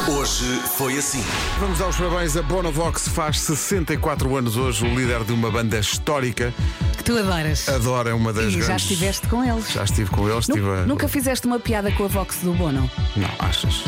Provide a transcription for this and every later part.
Hoje foi assim. Vamos aos parabéns. A Bonovox faz 64 anos hoje, o líder de uma banda histórica. Que tu adoras. Adoro, é uma das E grandes... já estiveste com eles. Já estive com eles. Nunca fizeste uma piada com a Vox do Bono? Não, achas?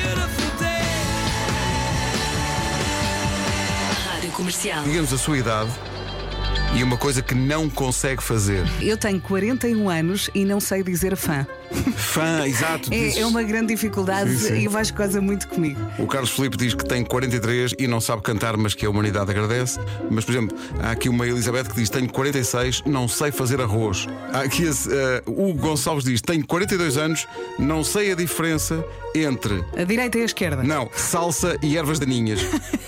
Rádio Comercial. Diga-nos a sua idade e uma coisa que não consegue fazer. Eu tenho 41 anos e não sei dizer fã. Fã, exato. É uma grande dificuldade. Sim, sim. E vais coisa muito comigo. O Carlos Filipe diz que tem 43 e não sabe cantar, mas que a humanidade agradece. Mas, por exemplo, há aqui uma Elizabeth que diz: tenho 46, não sei fazer arroz. Há aqui o Hugo Gonçalves diz: tenho 42 anos, não sei a diferença entre A direita e a esquerda. não, salsa e ervas daninhas.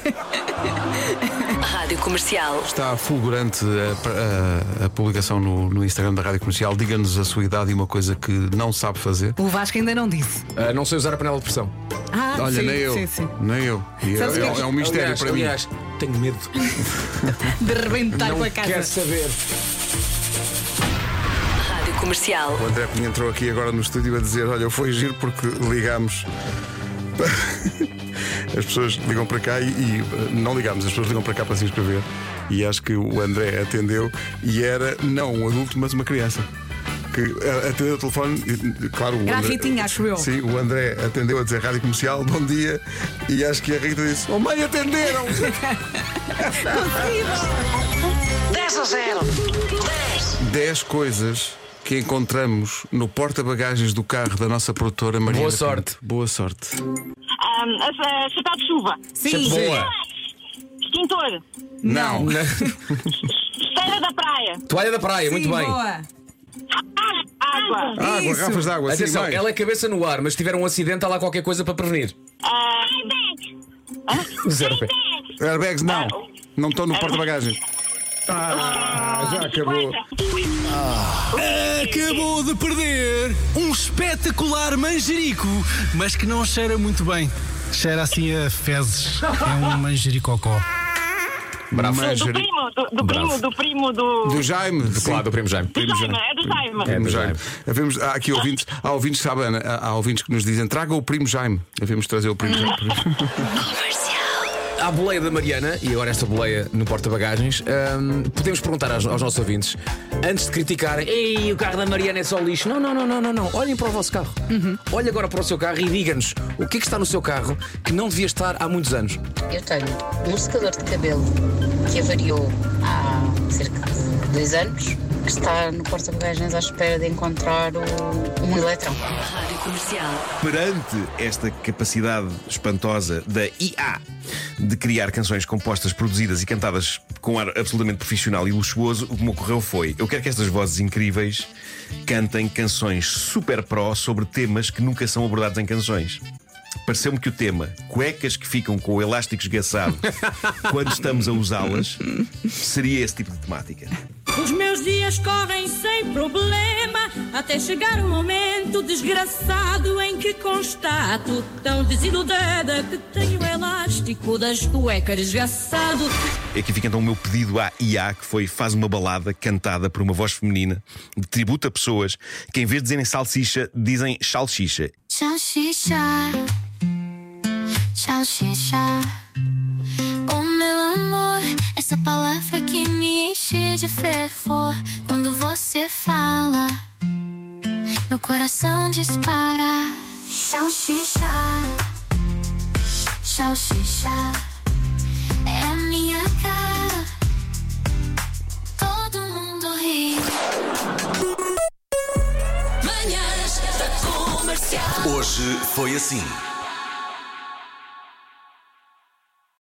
Rádio Comercial. Está fulgurante a publicação no Instagram da Rádio Comercial. Diga-nos a sua idade e uma coisa que não sabe fazer. O Vasco ainda não disse. Não sei usar a panela de pressão. Olha, sim, nem eu. Sim. Nem eu. E Sabes o que é um mistério para mim. Aliás, tenho medo. De rebentar Não com a casa. quero saber. Rádio Comercial. O André Pinho entrou aqui agora no estúdio a dizer: olha, foi giro porque ligámos. As pessoas ligam para cá e não ligámos, as pessoas ligam para cá para se inscrever. E acho que o André atendeu e era não um adulto, mas uma criança. Que atendeu o telefone, claro, o Era a André, Ritinha, acho eu. Sim, o André atendeu a dizer Rádio Comercial, bom dia. E acho que a Rita disse: oh mãe, atenderam! 10 coisas que encontramos no porta-bagagens do carro da nossa produtora Maria. Boa sorte. Boa sorte. Chapéu de chuva. Sim. Boa. Extintor. Não. Esteira da praia. Toalha da praia, muito bem. Boa. Água. Água, Isso. garrafas de água. Atenção, sim, mais. ela é cabeça no ar, mas se tiver um acidente, há lá qualquer coisa para prevenir. Zero pé. Airbags, não. Não estão no porta-bagagens. Já acabou. Acabou de perder um espetacular manjerico, mas que não cheira muito bem. Cheira assim a fezes. É um manjericocó. Bravo. Do primo do Jaime. sim. Claro, do primo Jaime. Do Jaime. É do Jaime. Primo Jaime. Há aqui ouvintes, há ouvintes, sabe, Ana, há ouvintes que nos dizem: traga o primo Jaime. Devemos trazer o primo Jaime. Há a boleia da Mariana, e agora esta boleia no porta-bagagens. Podemos perguntar aos nossos ouvintes, antes de criticarem: ei, o carro da Mariana é só lixo. Não. Olhem para o vosso carro. Olhem agora para o seu carro e diga-nos o que é que está no seu carro que não devia estar há muitos anos. Eu tenho um secador de cabelo que avariou há cerca de 2 anos, que está no porta-bagagens à espera de encontrar um eletrão. Rádio Comercial. Perante esta capacidade espantosa da IA de criar canções compostas, produzidas e cantadas com ar absolutamente profissional e luxuoso, o que me ocorreu foi: eu quero que estas vozes incríveis cantem canções super pró sobre temas que nunca são abordados em canções. Pareceu-me que o tema cuecas que ficam com o elástico esgaçado quando estamos a usá-las seria esse tipo de temática. Os meus dias correm sem problema, até chegar o momento desgraçado em que constato, tão desiludida, que tenho o elástico das cuecas esgaçado. Aqui fica então o meu pedido à IA, que foi: faz uma balada cantada por uma voz feminina de tributo a pessoas que, em vez de dizerem salsicha, dizem salsicha. Salsicha, salsicha. Oh meu amor, essa palavra que me enche de fervor. Quando você fala, meu coração dispara. Salsicha, salsicha. É a minha cara, todo mundo ri. Manhãs da Comercial. Hoje foi assim.